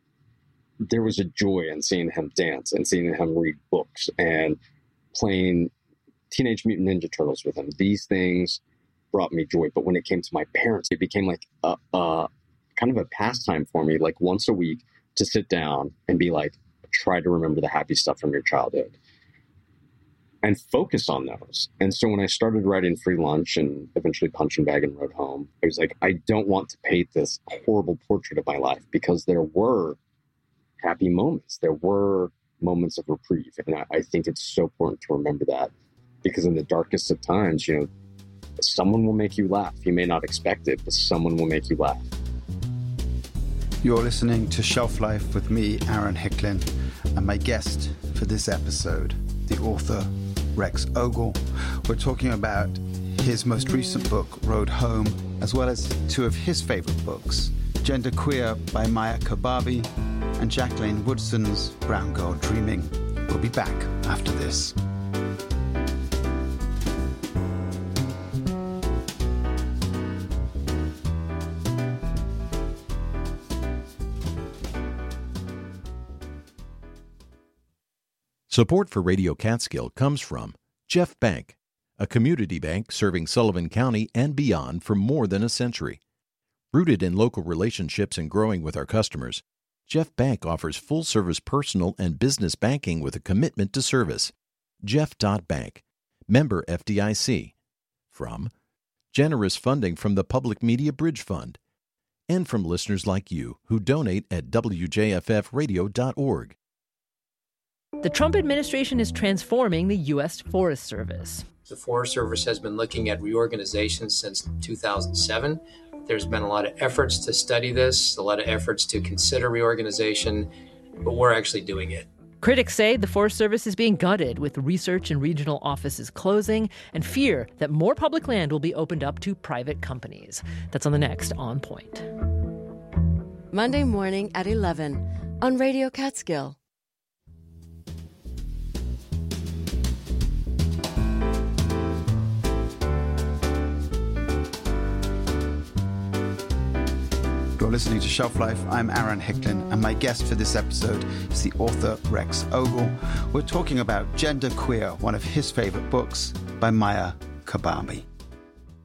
there was a joy in seeing him dance and seeing him read books and playing Teenage Mutant Ninja Turtles with him. These things brought me joy. But when it came to my parents, it became like a, a kind of a pastime for me, like once a week to sit down and be like, try to remember the happy stuff from your childhood and focus on those. And so when I started writing Free Lunch and eventually Punch and Bag and Road Home, I was like, I don't want to paint this horrible portrait of my life, because there were happy moments. There were moments of reprieve. And I, I think it's so important to remember that, because in the darkest of times, you know, someone will make you laugh. You may not expect it, but someone will make you laugh. You're listening to Shelf Life with me, Aaron Hicklin, and my guest for this episode, the author Rex Ogle. We're talking about his most recent book, Road Home, as well as two of his favorite books, Gender Queer by Maya Kobabe and Jacqueline Woodson's Brown Girl Dreaming. We'll be back after this. Support for Radio Catskill comes from Jeff Bank, a community bank serving Sullivan County and beyond for more than a century. Rooted in local relationships and growing with our customers, Jeff Bank offers full-service personal and business banking with a commitment to service. Jeff dot Bank, member F D I C. From generous funding from the Public Media Bridge Fund, and from listeners like you who donate at W J F F radio dot org. The Trump administration is transforming the U S Forest Service. The Forest Service has been looking at reorganization since two thousand seven. There's been a lot of efforts to study this, a lot of efforts to consider reorganization, but we're actually doing it. Critics say the Forest Service is being gutted, with research and regional offices closing, and fear that more public land will be opened up to private companies. That's on the next On Point. Monday morning at eleven on Radio Catskill. You're listening to Shelf Life. I'm Aaron Hicklin, and my guest for this episode is the author Rex Ogle. We're talking about Gender Queer, one of his favorite books by Maya Kobabe.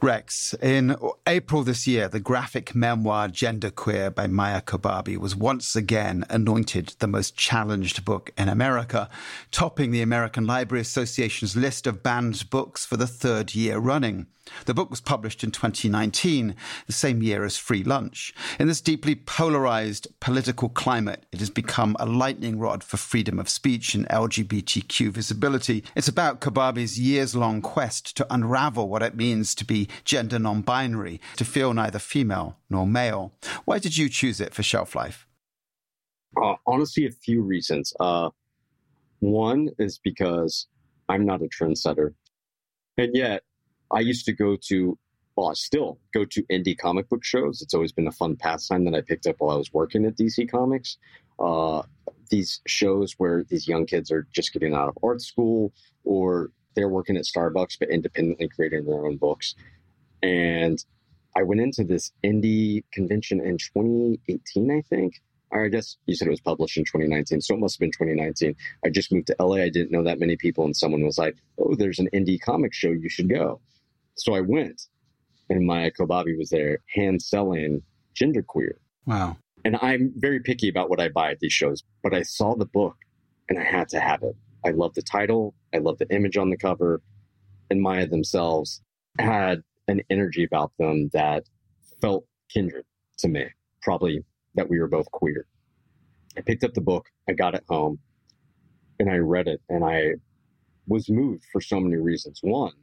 Rex, in April this year, the graphic memoir Genderqueer by Maya Kobabe was once again anointed the most challenged book in America, topping the American Library Association's list of banned books for the third year running. The book was published in twenty nineteen, the same year as Free Lunch. In this deeply polarized political climate, it has become a lightning rod for freedom of speech and L G B T Q visibility. It's about Kobabe's years-long quest to unravel what it means to be gender non-binary, to feel neither female nor male. Why did you choose it for shelf life? Uh, honestly, a few reasons. Uh, one is because I'm not a trendsetter. And yet, I used to go to, well, I still go to indie comic book shows. It's always been a fun pastime that I picked up while I was working at D C Comics. Uh, these shows where these young kids are just getting out of art school, or they're working at Starbucks but independently creating their own books. And I went into this indie convention in twenty eighteen, I think. Or I guess you said it was published in twenty nineteen, so it must have been twenty nineteen. I just moved to L A. I didn't know that many people, and someone was like, oh, there's an indie comic show. You should go. So I went, and Maya Kobabe was there hand selling Genderqueer. Wow. And I'm very picky about what I buy at these shows, but I saw the book and I had to have it. I love the title. I love the image on the cover. And Maya themselves had an energy about them that felt kindred to me, probably that we were both queer. I picked up the book, I got it home, and I read it, and I was moved for so many reasons. One,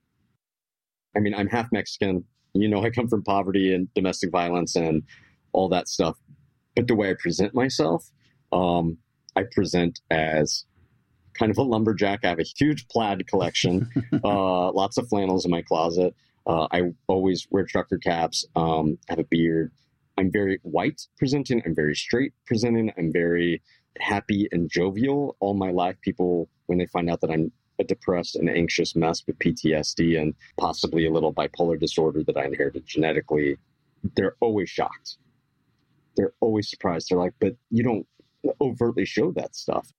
I mean, I'm half Mexican. You know, I come from poverty and domestic violence and all that stuff. But the way I present myself, um, I present as kind of a lumberjack. I have a huge plaid collection, uh, lots of flannels in my closet. Uh, I always wear trucker caps, um, have a beard. I'm very white presenting. I'm very straight presenting. I'm very happy and jovial. All my life, people, when they find out that I'm a depressed and anxious mess with P T S D and possibly a little bipolar disorder that I inherited genetically, they're always shocked. They're always surprised. They're like, but you don't overtly show that stuff.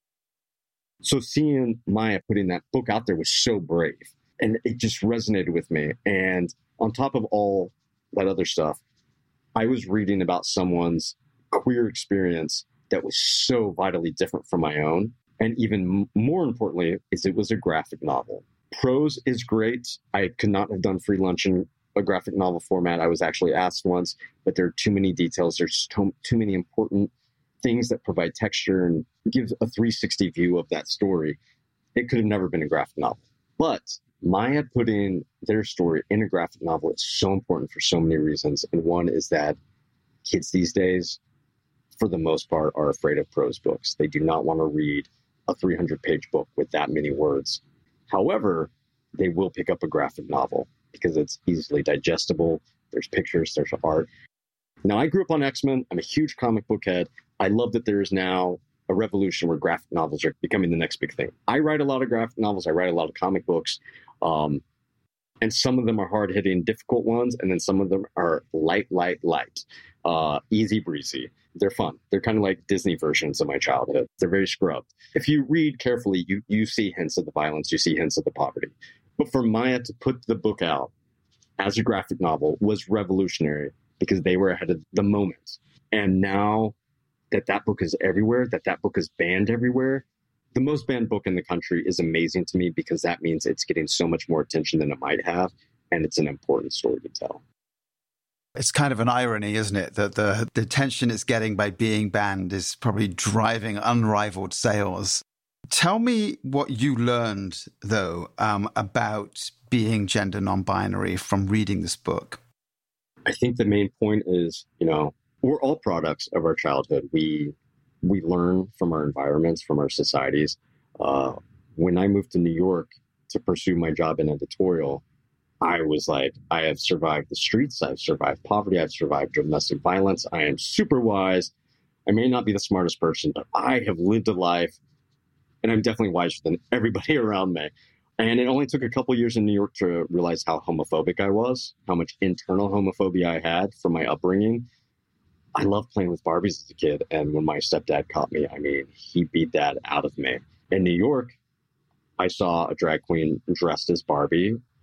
So seeing Maya putting that book out there was so brave, and it just resonated with me. And on top of all that other stuff, I was reading about someone's queer experience that was so vitally different from my own. And even more importantly, is it was a graphic novel. Prose is great. I could not have done Free Lunch in a graphic novel format. I was actually asked once, but there are too many details. There's too, too many important things that provide texture and give a three sixty view of that story. It could have never been a graphic novel. But Maya putting their story in a graphic novel is so important for so many reasons. And one is that kids these days, for the most part, are afraid of prose books. They do not want to read a three hundred page book with that many words. However, they will pick up a graphic novel because it's easily digestible. There's pictures, there's art. Now, I grew up on X-Men. I'm a huge comic book head. I love that there is now a revolution where graphic novels are becoming the next big thing. I write a lot of graphic novels. I write a lot of comic books. Um, and some of them are hard-hitting, difficult ones, and then some of them are light, light, light, uh, easy breezy. They're fun. They're kind of like Disney versions of my childhood. They're very scrubbed. If you read carefully, you you see hints of the violence, you see hints of the poverty. But for Maya to put the book out as a graphic novel was revolutionary because they were ahead of the moment. And now that that book is everywhere, that that book is banned everywhere, the most banned book in the country is amazing to me because that means it's getting so much more attention than it might have, and it's an important story to tell. It's kind of an irony, isn't it, that the, the attention it's getting by being banned is probably driving unrivaled sales. Tell me what you learned, though, um, about being gender non-binary from reading this book. I think the main point is, you know, we're all products of our childhood. We we learn from our environments, from our societies. Uh, when I moved to New York to pursue my job in editorial, I was like, I have survived the streets. I've survived poverty. I've survived domestic violence. I am super wise. I may not be the smartest person, but I have lived a life, and I'm definitely wiser than everybody around me. And it only took a couple years in New York to realize how homophobic I was, how much internal homophobia I had from my upbringing. I loved playing with Barbies as a kid, and when my stepdad caught me, I mean, he beat that out of me. In New York, I saw a drag queen dressed as Barbie,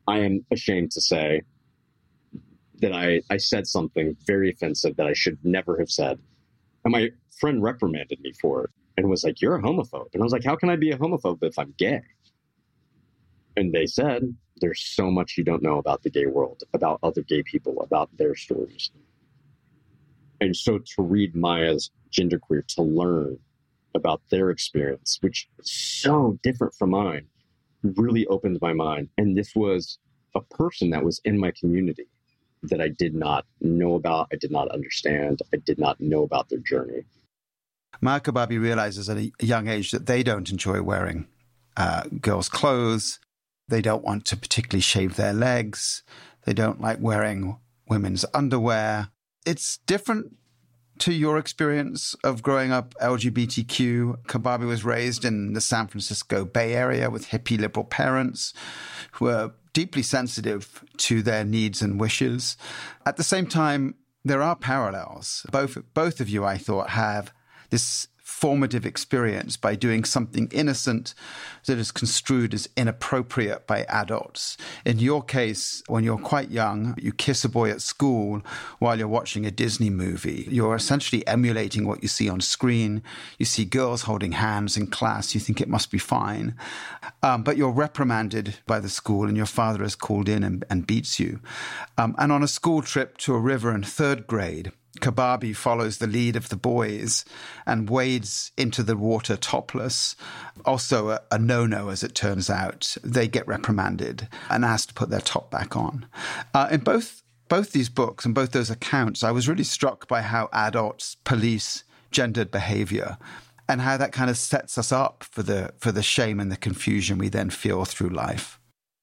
I am ashamed to say that I, I said something very offensive that I should never have said. And my friend reprimanded me for it and was like, "You're a homophobe." And I was like, "How can I be a homophobe if I'm gay?" And they said, "There's so much you don't know about the gay world, about other gay people, about their stories." And so to read Maya's Genderqueer, to learn about their experience, which is so different from mine, really opened my mind. And this was a person that was in my community that I did not know about, I did not understand, I did not know about their journey. Maya Kobabe realizes at a young age that they don't enjoy wearing uh, girls' clothes. They don't want to particularly shave their legs. They don't like wearing women's underwear. It's different to your experience of growing up L G B T Q. Kobabe was raised in the San Francisco Bay Area with hippie liberal parents who were deeply sensitive to their needs and wishes. At the same time, there are parallels. Both, both of you, I thought, have this formative experience by doing something innocent that is construed as inappropriate by adults. In your case, when you're quite young, you kiss a boy at school while you're watching a Disney movie. You're essentially emulating what you see on screen. You see girls holding hands in class. You think it must be fine. Um, but you're reprimanded by the school and your father is called in and, and beats you. Um, and on a school trip to a river in third grade, Kobabe follows the lead of the boys and wades into the water topless. Also a, a no-no, as it turns out. They get reprimanded and asked to put their top back on. Uh, in both both these books and both those accounts, I was really struck by how adults police gendered behavior and how that kind of sets us up for the for the shame and the confusion we then feel through life.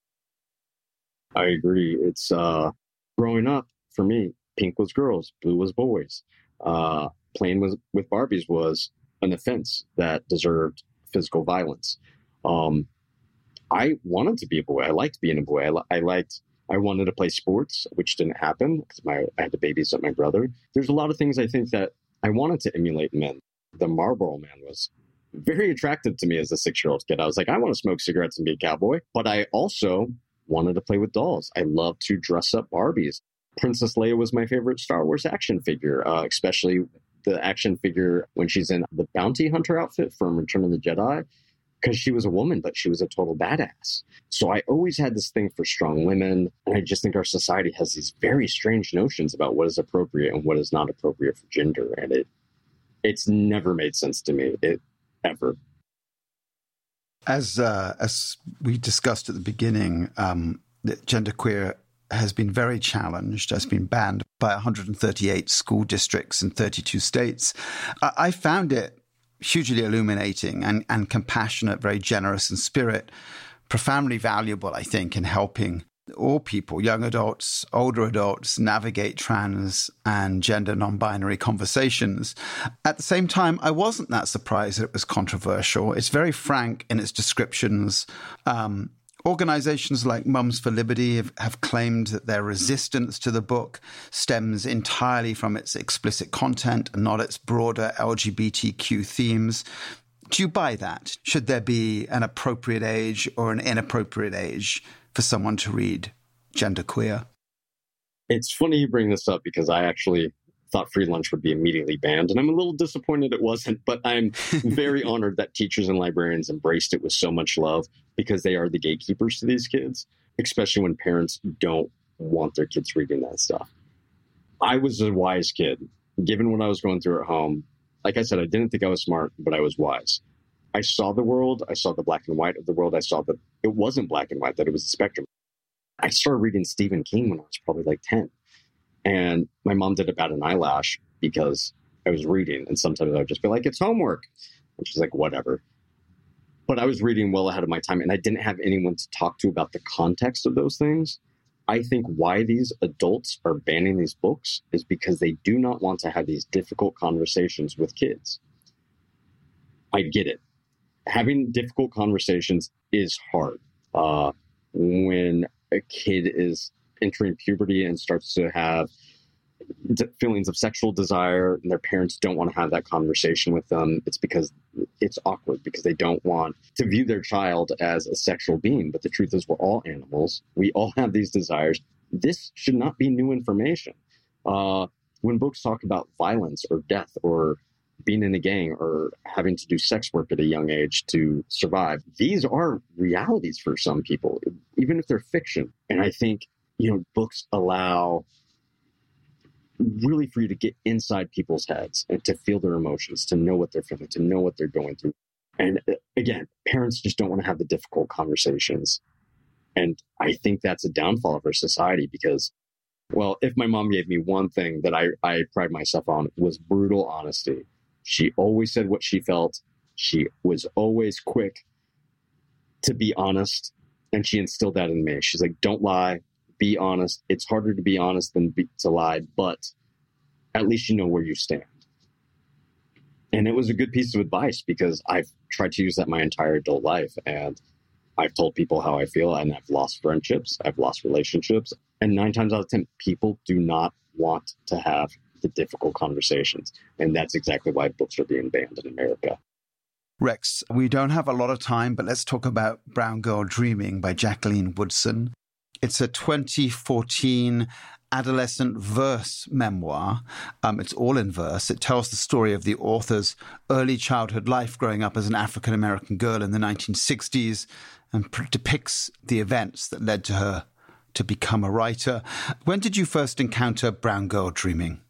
I agree. It's uh, growing up for me. Pink was girls, blue was boys. Uh, playing with, with Barbies was an offense that deserved physical violence. Um, I wanted to be a boy. I liked being a boy. I, li- I liked, I wanted to play sports, which didn't happen because my I had to babysit my brother. There's a lot of things I think that I wanted to emulate men. The Marlboro Man was very attractive to me as a six-year-old kid. I was like, I want to smoke cigarettes and be a cowboy. But I also wanted to play with dolls. I loved to dress up Barbies. Princess Leia was my favorite Star Wars action figure, uh, especially the action figure when she's in the bounty hunter outfit from Return of the Jedi, because she was a woman, but she was a total badass. So I always had this thing for strong women, and I just think our society has these very strange notions about what is appropriate and what is not appropriate for gender, and it it's never made sense to me, it ever. As uh, as we discussed at the beginning, um, genderqueer has been very challenged, has been banned by one hundred thirty-eight school districts in thirty-two states. I, I found it hugely illuminating and, and compassionate, very generous in spirit, profoundly valuable, I think, in helping all people, young adults, older adults, navigate trans and gender non-binary conversations. At the same time, I wasn't that surprised that it was controversial. It's very frank in its descriptions. Um, Organizations like Mums for Liberty have, have claimed that their resistance to the book stems entirely from its explicit content and not its broader L G B T Q themes. Do you buy that? Should there be an appropriate age or an inappropriate age for someone to read genderqueer? It's funny you bring this up because I actually thought free lunch would be immediately banned, and I'm a little disappointed it wasn't, but I'm very honored that teachers and librarians embraced it with so much love because they are the gatekeepers to these kids, especially when parents don't want their kids reading that stuff. I was a wise kid, given what I was going through at home. Like I said, I didn't think I was smart, but I was wise. I saw the world. I saw the black and white of the world. I saw that it wasn't black and white, that it was a spectrum. I started reading Stephen King when I was probably like ten. And my mom did about an eyelash because I was reading. And sometimes I would just be like, it's homework. And she's like, whatever. But I was reading well ahead of my time. And I didn't have anyone to talk to about the context of those things. I think why these adults are banning these books is because they do not want to have these difficult conversations with kids. I get it. Having difficult conversations is hard. Uh, when a kid is entering puberty and starts to have feelings of sexual desire, and their parents don't want to have that conversation with them. It's because it's awkward, because they don't want to view their child as a sexual being. But the truth is, we're all animals. We all have these desires. This should not be new information. Uh, when books talk about violence or death or being in a gang or having to do sex work at a young age to survive, these are realities for some people, even if they're fiction. And I think, you know, books allow really for you to get inside people's heads and to feel their emotions, to know what they're feeling, to know what they're going through. And again, parents just don't want to have the difficult conversations. And I think that's a downfall of our society because, well, if my mom gave me one thing that I, I pride myself on, was brutal honesty. She always said what she felt. She was always quick to be honest. And she instilled that in me. She's like, don't lie, be honest. It's harder to be honest than be, to lie, but at least you know where you stand. And it was a good piece of advice because I've tried to use that my entire adult life. And I've told people how I feel, and I've lost friendships. I've lost relationships. And nine times out of ten, people do not want to have the difficult conversations. And that's exactly why books are being banned in America. Rex, we don't have a lot of time, but let's talk about Brown Girl Dreaming by Jacqueline Woodson. It's a twenty fourteen adolescent verse memoir. Um, it's all in verse. It tells the story of the author's early childhood life growing up as an African-American girl in the nineteen sixties and pr- depicts the events that led to her to become a writer. When did you first encounter Brown Girl Dreaming?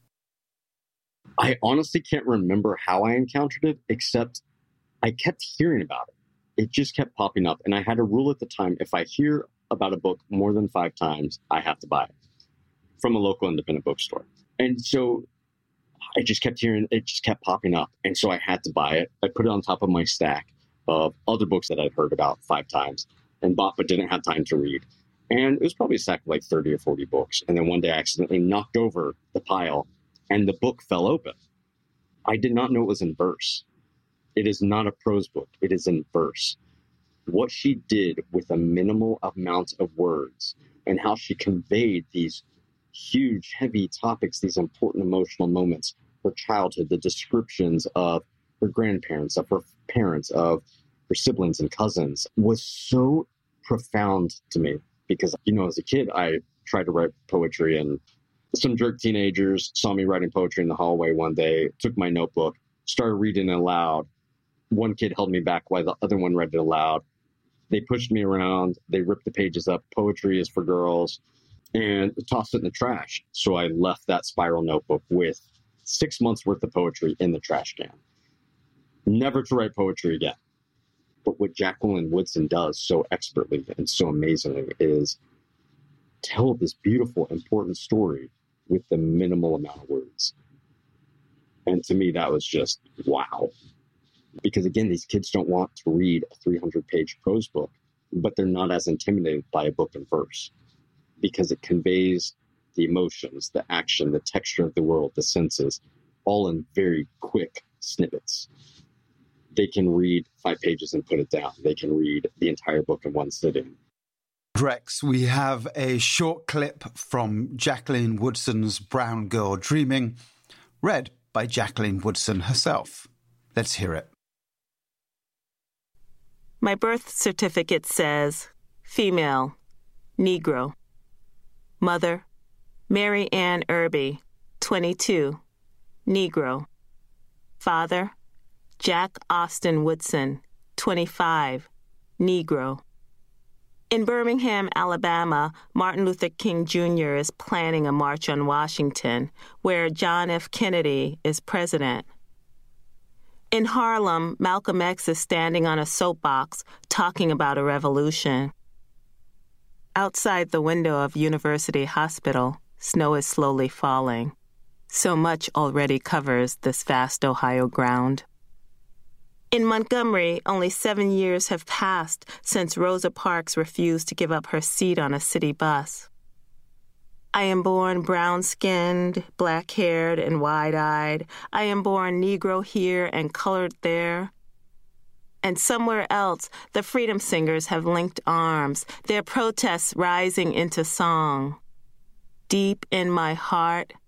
I honestly can't remember how I encountered it, except I kept hearing about it. It just kept popping up. And I had a rule at the time, if I hear about a book more than five times, I have to buy it from a local independent bookstore. And so I just kept hearing, it just kept popping up. And so I had to buy it. I put it on top of my stack of other books that I'd heard about five times and bought, but didn't have time to read. And it was probably a stack of like thirty or forty books. And then one day I accidentally knocked over the pile and the book fell open. I did not know it was in verse. It is not a prose book. It is in verse. What she did with a minimal amount of words and how she conveyed these huge, heavy topics, these important emotional moments, her childhood, the descriptions of her grandparents, of her parents, of her siblings and cousins, was so profound to me. Because, you know, as a kid, I tried to write poetry, and some jerk teenagers saw me writing poetry in the hallway one day, took my notebook, started reading it aloud. One kid held me back while the other one read it aloud. They pushed me around. They ripped the pages up. Poetry is for girls. And tossed it in the trash. So I left that spiral notebook with six months worth of poetry in the trash can. Never to write poetry again. But what Jacqueline Woodson does so expertly and so amazingly is tell this beautiful, important story with the minimal amount of words. And to me, that was just wow. Because again, these kids don't want to read a three hundred page prose book, but they're not as intimidated by a book in verse because it conveys the emotions, the action, the texture of the world, the senses, all in very quick snippets. They can read five pages and put it down. They can read the entire book in one sitting. Rex, we have a short clip from Jacqueline Woodson's Brown Girl Dreaming, read by Jacqueline Woodson herself. Let's hear it. My birth certificate says female, Negro. Mother, Mary Ann Irby, twenty-two, Negro. Father, Jack Austin Woodson, twenty-five, Negro. In Birmingham, Alabama, Martin Luther King Junior is planning a march on Washington, where John F. Kennedy is president. In Harlem, Malcolm X is standing on a soapbox talking about a revolution. Outside the window of University Hospital, snow is slowly falling. So much already covers this vast Ohio ground. In Montgomery, only seven years have passed since Rosa Parks refused to give up her seat on a city bus. I am born brown-skinned, black-haired, and wide-eyed. I am born Negro here and colored there. And somewhere else, the freedom singers have linked arms, their protests rising into song. Deep in my heart,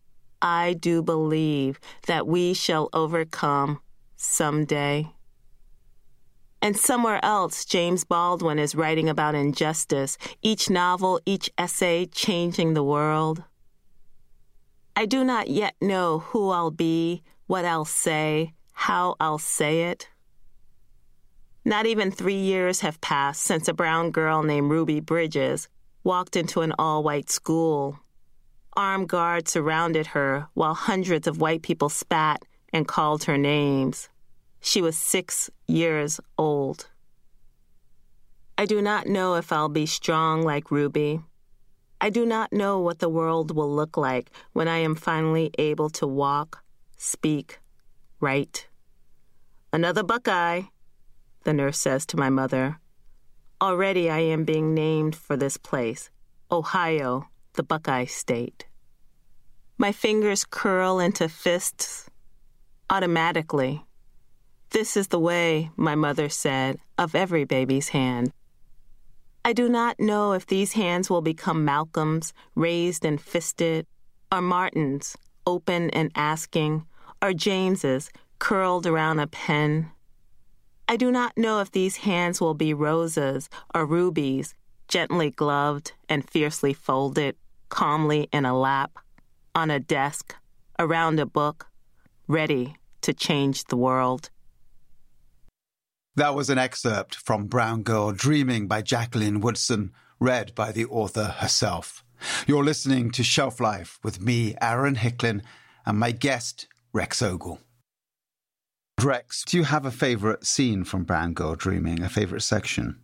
I do believe that we shall overcome someday. And somewhere else, James Baldwin is writing about injustice, each novel, each essay changing the world. I do not yet know who I'll be, what I'll say, how I'll say it. Not even three years have passed since a brown girl named Ruby Bridges walked into an all-white school. Armed guards surrounded her while hundreds of white people spat and called her names. She was six years old. I do not know if I'll be strong like Ruby. I do not know what the world will look like when I am finally able to walk, speak, write. Another Buckeye, the nurse says to my mother. Already I am being named for this place, Ohio, the Buckeye State. My fingers curl into fists automatically. This is the way, my mother said, of every baby's hand. I do not know if these hands will become Malcolm's, raised and fisted, or Martin's, open and asking, or James's, curled around a pen. I do not know if these hands will be Rosa's or Ruby's, gently gloved and fiercely folded, calmly in a lap, on a desk, around a book, ready to change the world. That was an excerpt from Brown Girl Dreaming by Jacqueline Woodson, read by the author herself. You're listening to Shelf Life with me, Aaron Hicklin, and my guest, Rex Ogle. Rex, do you have a favourite scene from Brown Girl Dreaming, a favourite section?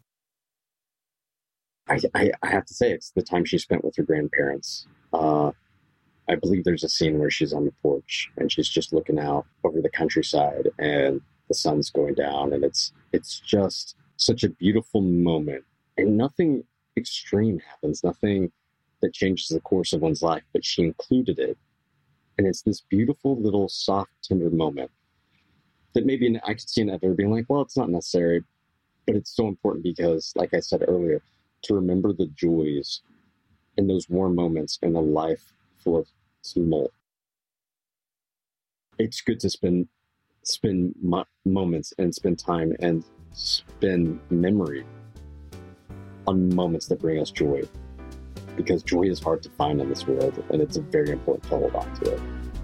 I, I, I have to say, it's the time she spent with her grandparents. Uh, I believe there's a scene where she's on the porch and she's just looking out over the countryside and the sun's going down, and it's it's just such a beautiful moment. And nothing extreme happens, nothing that changes the course of one's life, but she included it. And it's this beautiful little soft, tender moment that maybe I could see an editor being like, well, it's not necessary, but it's so important because, like I said earlier, to remember the joys in those warm moments in a life full of tumult. It's good to spend spend mo- moments and spend time and spend memory on moments that bring us joy, because joy is hard to find in this world, and it's very important to hold on to it.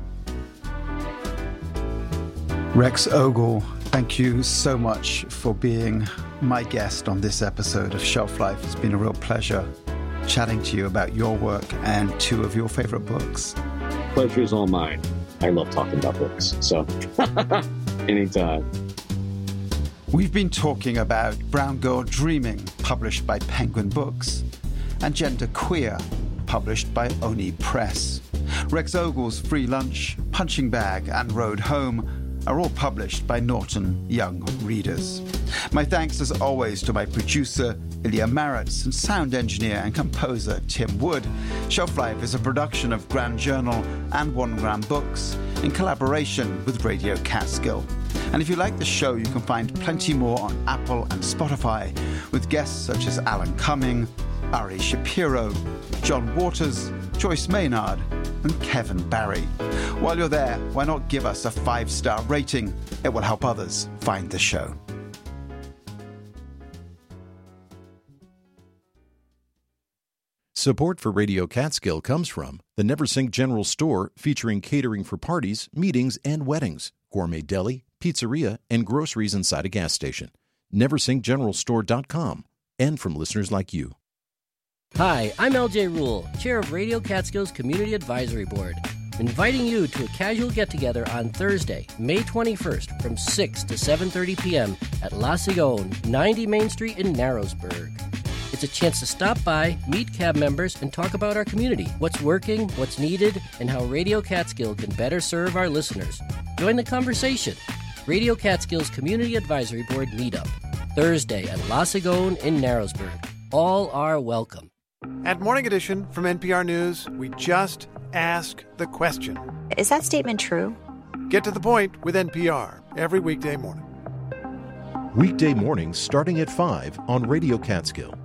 Rex Ogle, thank you so much for being my guest on this episode of Shelf Life. It's been a real pleasure chatting to you about your work and two of your favorite books. Pleasure is all mine. I love talking about books, so anytime. We've been talking about Brown Girl Dreaming, published by Penguin Books, and Gender Queer, published by Oni Press. Rex Ogle's Free Lunch, Punching Bag, and Road Home are all published by Norton Young Readers. My thanks, as always, to my producer, Ilya Maritz, and sound engineer and composer, Tim Wood. Shelf Life is a production of Grand Journal and One Gram Books in collaboration with Radio Catskill. And if you like the show, you can find plenty more on Apple and Spotify, with guests such as Alan Cumming, Ari Shapiro, John Waters, Joyce Maynard, and Kevin Barry. While you're there, why not give us a five-star rating? It will help others find the show. Support for Radio Catskill comes from the Neversink General Store, featuring catering for parties, meetings, and weddings, gourmet deli, pizzeria, and groceries inside a gas station. neversink general store dot com, and from listeners like you. Hi, I'm L J Rule, chair of Radio Catskill's Community Advisory Board, inviting you to a casual get-together on Thursday, May twenty-first from six to seven thirty p.m. at La Cigone, ninety Main Street in Narrowsburg. It's a chance to stop by, meet cab members, and talk about our community, what's working, what's needed, and how Radio Catskill can better serve our listeners. Join the conversation. Radio Catskill's Community Advisory Board Meetup, Thursday at La Cigone in Narrowsburg. All are welcome. At Morning Edition from N P R News, we just ask the question. Is that statement true? Get to the point with N P R every weekday morning. Weekday mornings starting at five on Radio Catskill.